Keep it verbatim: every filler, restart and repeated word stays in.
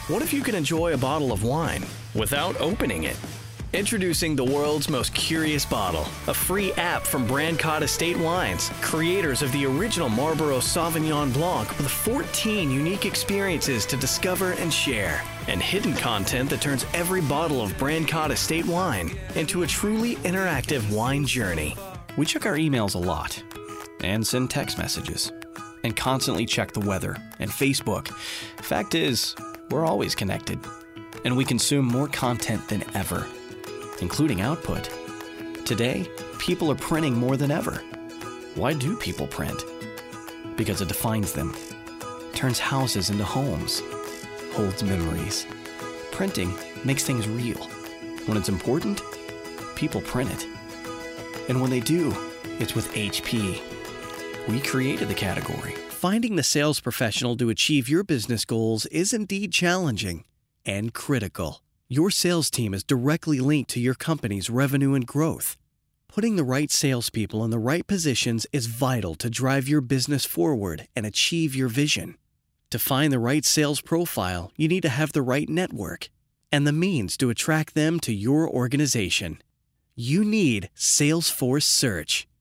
What if you could enjoy a bottle of wine without opening it? Introducing the world's most curious bottle, a free app from Brancott Estate Wines, creators of the original Marlborough Sauvignon Blanc with fourteen unique experiences to discover and share, and hidden content that turns every bottle of Brancott Estate wine into a truly interactive wine journey. We check our emails a lot, and send text messages, and constantly check the weather and Facebook. Fact is, we're always connected, and we consume more content than ever, including output. Today, people are printing more than ever. Why do people print? Because it defines them, turns houses into homes, holds memories. Printing makes things real. When it's important, people print it. And when they do, it's with H P. We created the category. Finding the sales professional to achieve your business goals is indeed challenging and critical. Your sales team is directly linked to your company's revenue and growth. Putting the right salespeople in the right positions is vital to drive your business forward and achieve your vision. To find the right sales profile, you need to have the right network and the means to attract them to your organization. You need Salesforce Search.